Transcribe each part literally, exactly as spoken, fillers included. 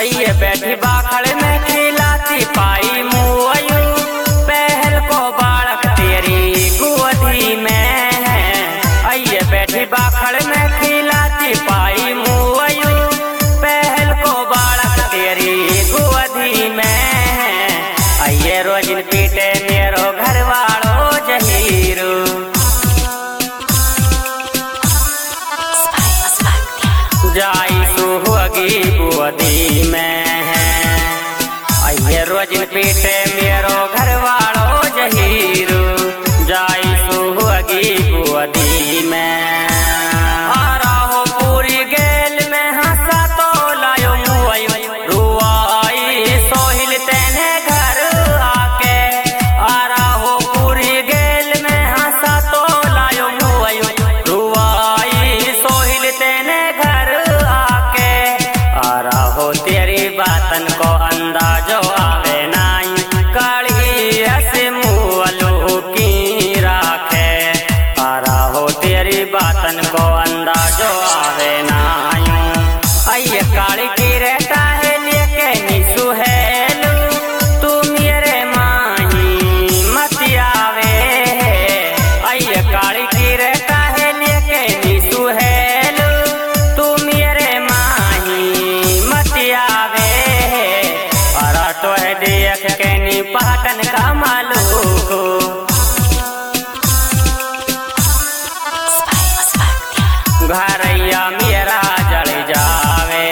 आइए बैठी बाखड़ में खिलाती पाई मुआयू, पहल को बालक तेरी गोदी में है। आइए बैठी बाखड़ में खिलाती पाई मुआयू, पहल को बालक तेरी गोदी में है। आइए रोजिन पीटे मेरो घर वालो जहीरू, जाई सुहागी गोदी में है। आइए रोजिन पीटे मेरो घर वालो जहीरू, जाई सुहागी गोदी में। आ रहो पूरी गेल में हंसा तो लायो मुआयू, रुआई सोहिल तेने घर आके। आ रहो पूरी गेल में हंसा तो लायो मुआयू, रुआई सोहिल तेने घर आके। आ रहो तेरी बातन को अंदाजो आवे नाई, काली ऐसे मुआलू की राखे। आ रहो तेरी बातन को अंदाजो आवे नाई। आइए काली की रहता है लेके निसु हेलू, तू मेरे माही मत आवे। आइए काली की रहता है लेके निसु हेलू, तू मेरे माही मत आवे। अरा तो है देख के नी पाटन का मालूक, घरैया मेरा जल जावे।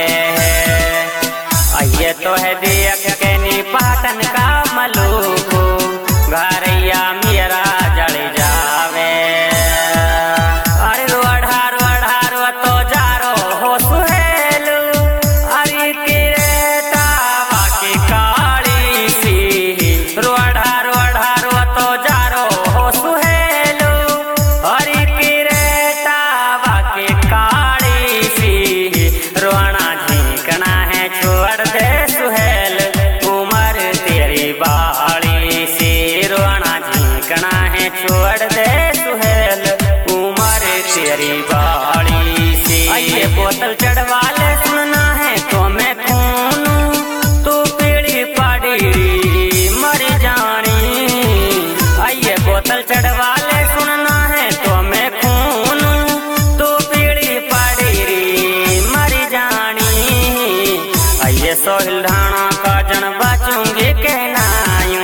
आइए तो है देख के नी पाटन का मलूक, घरैया मेरा जल जावे। अरे रोढ़ा रोढ़ा रो तो जारो हो सुहेलू, अरे किरेटा बाकी काली सी। रोढ़ा रोढ़ा रो तो जारो हो सुहेलू, अरे किरेटा बाकी काली सी। रोना झीकना है छोड़ दे सुहेल, उम्र तेरी बाली सी। रोना झीकना है छोड़ दे सुहेल, उम्र तेरी बाली सी। आइए बोतल चढ़वा ले सुनना है तो मैं खूनू, तू पीड़ी पाड़ी मर जानी। आइए बोतल चढ़वा ले सुनना है तो मैं खूनू, तू पीड़ी पाड़ी मर जानी। आइए सोहिल ढाणा का जन बचूंगी कहनायूं,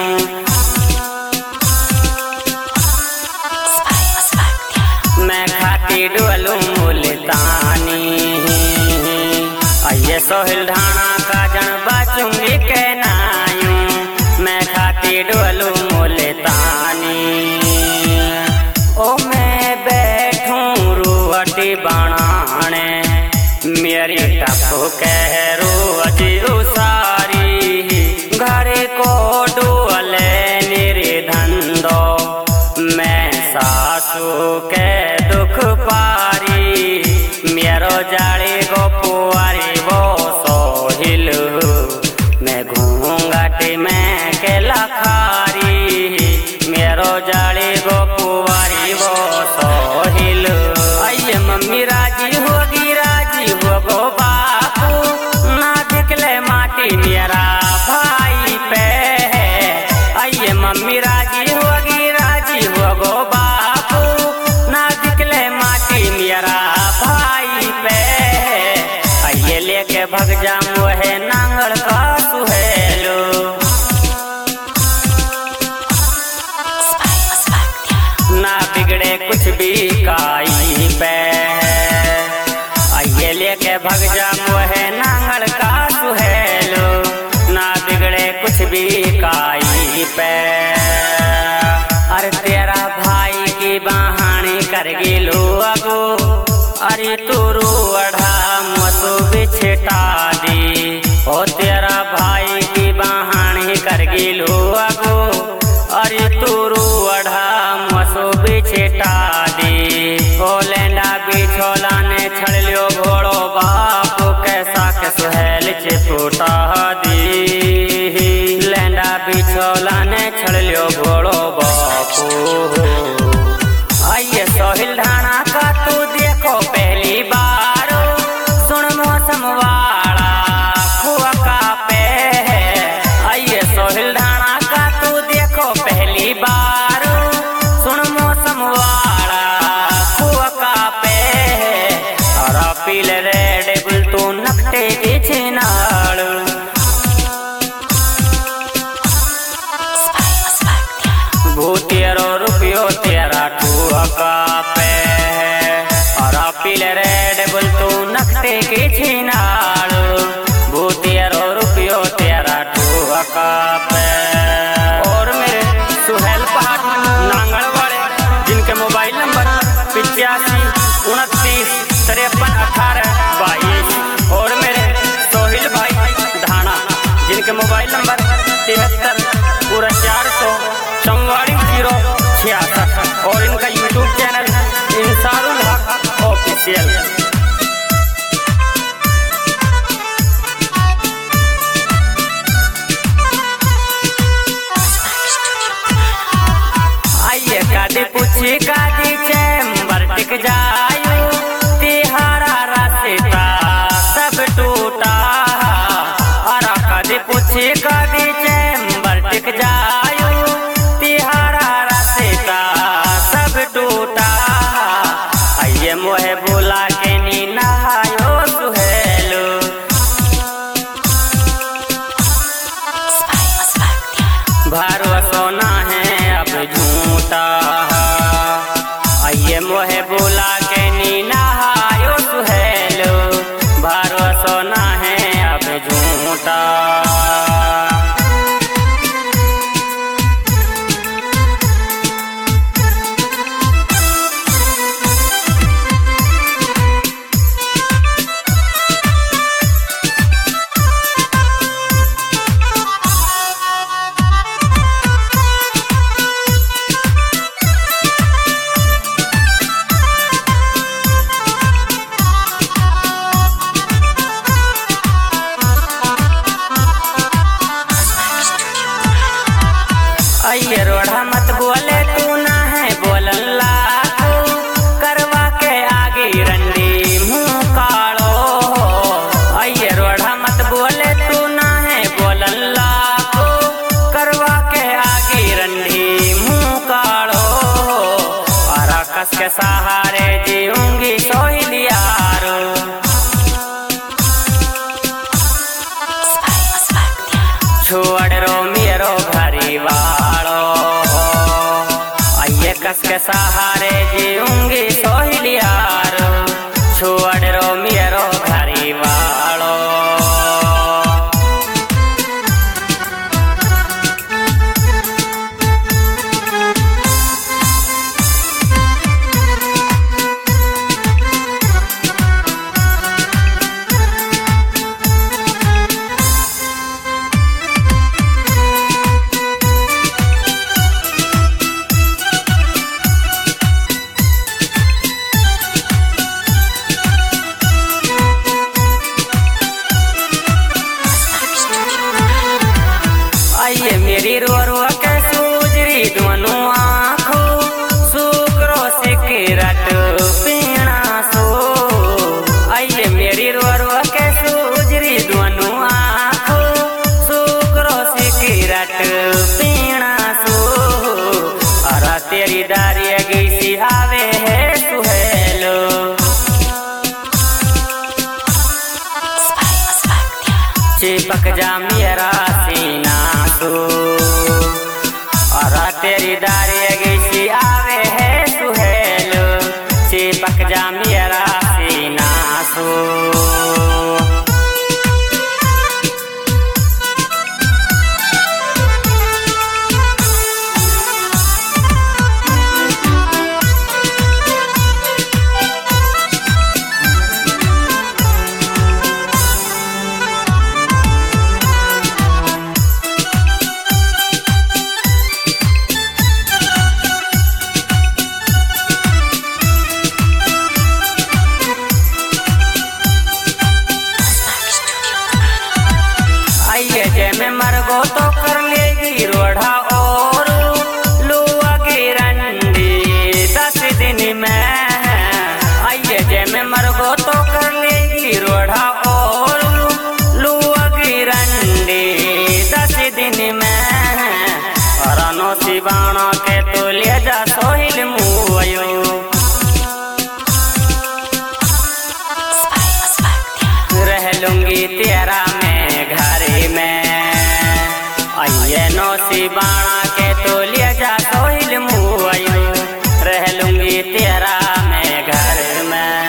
मैं खाती डोलू मुल्तानी। आइए सोहिल ढाणा का जन बचूंगी कहनायूं, मैं खाती डोलू मुल्तानी। ओ मैं बैठूं रुअटी बनाने, मेरी टप्पू कह रोज उसारी। घर को डोले निर्धंधो, मैं सासू के दुख पारी। मेरो जाड़ी गो पुआरी वो सोहिल, मैं घूंघट में के लखारी। मेरो जाड़ी गो पुआरी वो सोहिल। आइए मम्मी राजी होगी राजी हो गो बापू, ना दिखले माटी मेरा भाई पे। आइए मम्मी राजी होगी राजी हो गो बापू, ना दिखले माटी मेरा भाई पे। आइए लेके भग जाऊँ है नांगल का सुहेलो, ना बिगड़े कुछ भी काई पे। आइए लेके भग जाऊँ है नांगल का सुहेलो, ना बिगड़े कुछ भी काई पे। अरे तेरा भाई की बहानी कर गिलो अगो, अरे तू रुअढ़ा मसो बिछटा दी। ओ तेरा भाई की बहानी कर गिलो अगो, अरे तू रुअढ़ा मसो बिछटा दी। ओ लेंडा बिछोला ने छड़ लियो घोड़ो बापू, कैसा के सुहेल चिपुटा दी। लेंडा बिछोला ने छड़ लियो घोड़ो बापू। आइए सोहिल ढाणा का तू देखो पहली बार, सुन मौसम वाला खुआ का का दी चैम्बर टिक जायू तिहारा रास्ता सब टूटा और कदी पूछी का दी चैम्बर टिक जायू तिहारा रास्ता सब टूटा आइए मोहे बोला के नी नहायो सुहेलो भरोसा ना है अब झूठा आइए मोहे बोला के नी नहायो सुहेलो भरोसा ना है अब झूठा आइए रोड़ा मत बोले तू ना है बोलन लाखो करवा के आगे रंडी मुँह कालो आइए रोड़ा मत बोले तू ना है बोलन लाखो करवा के आगे रंडी मुँह कालो और कस के सहारे जीऊंगी सोहिलियारो छोड़ रो मेरो परिवारो आइए कस के सहारे जीऊंगी सोहिलियारो छोड़ रो मेरो परिवारो आइए मेरी रो रो के सूजरी दोनों आँखों सुकरो सिकरट पीना सो आइए मेरी रो रो के सूजरी दोनों आँखों सुकरो सिकरट पीना सो और तेरी दारी गई आवे है सुहेलो चिपक जा मेरा सीना और तेरी दारी गई आवे है सुहेलो चिपक जा मेरा सीना सो में मरगो तो कर लेगी रोड़ा और लुआ की रंडी दस दिन में आइए जे में मरगो तो कर लेगी रोड़ा और लुआ की रंडी दस दिन में और अनो शिवाणा के तो ले जा सोहिल मुआयो रह लूंगी तेरा में घर में आइए नो शिवाणा के तो ले जा सोहिल मुआयो रह लूंगी तेरा में घर में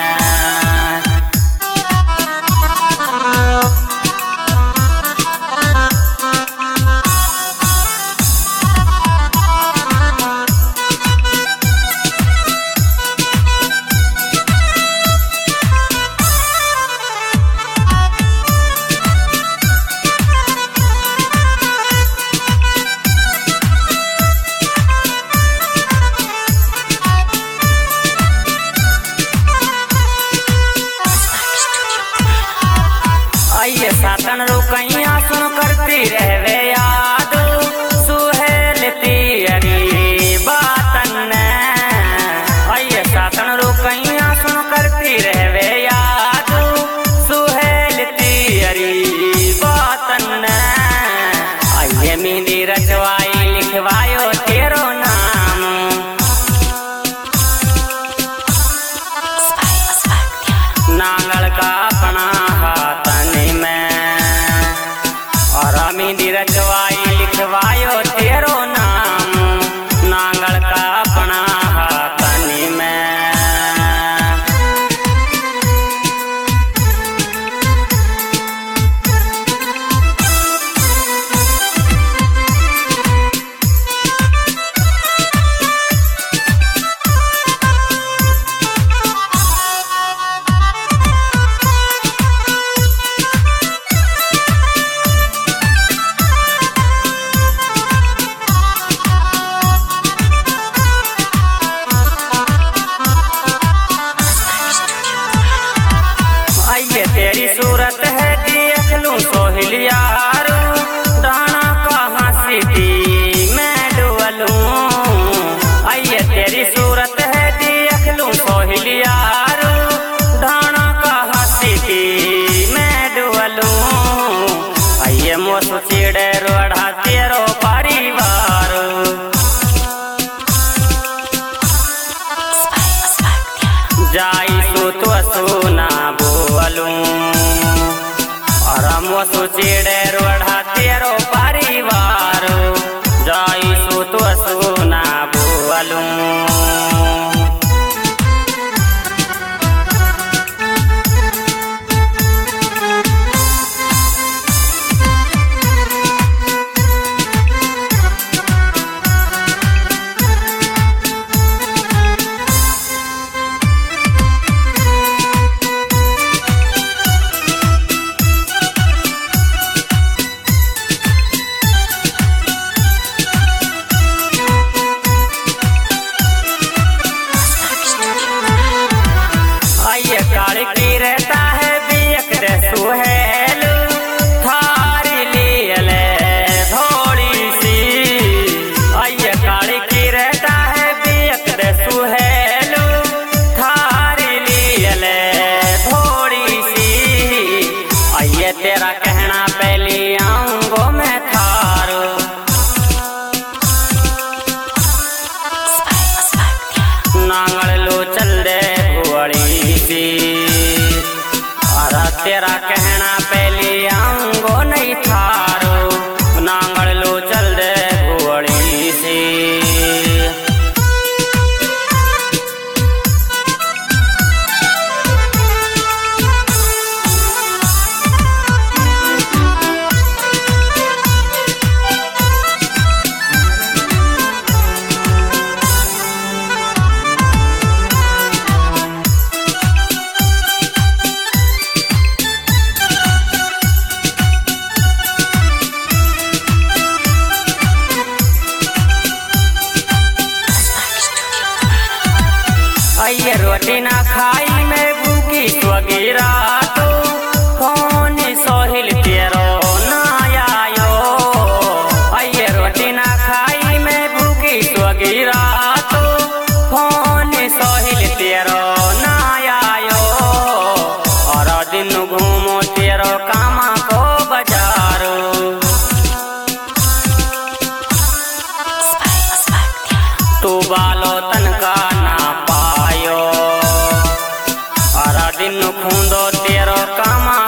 सातन रुकैया सुन करती रहवे याद सुहेल तेरी बातन चिड़े रोढ़ा तेरो परिवार। जाई सु तो सुना बोलूं और मोसु चिड़े रोढ़ा तेरो परिवार। जाई सु तो सुना बोलूं काली की रहता है बियक दे सुहेलू थारी लिए थोड़ी सी। आइए काली की रहता है बियक दे सुहेलू थारी लिए थोड़ी सी। आइए तेरा कहना पहली आऊंगो मैं थारो। नांगल लो चल दे भुअड़ी सी और तेरा कहना पहली आऊंगो नहीं थारो। नांगल लो चल दे भुअड़ी सी। आइए रोटी ना खाई मैं भूखी स्वगी रातो कौन सोहिल तेरो ना आयो। आइए रोटी ना खाई मैं भूखी स्वगी रातो कौन सोहिल तेरो ना आयो। और दिन घूमो तेरो कामा को बाजारो। तू बालो तनका ना दिन खूंदो तेरो कामा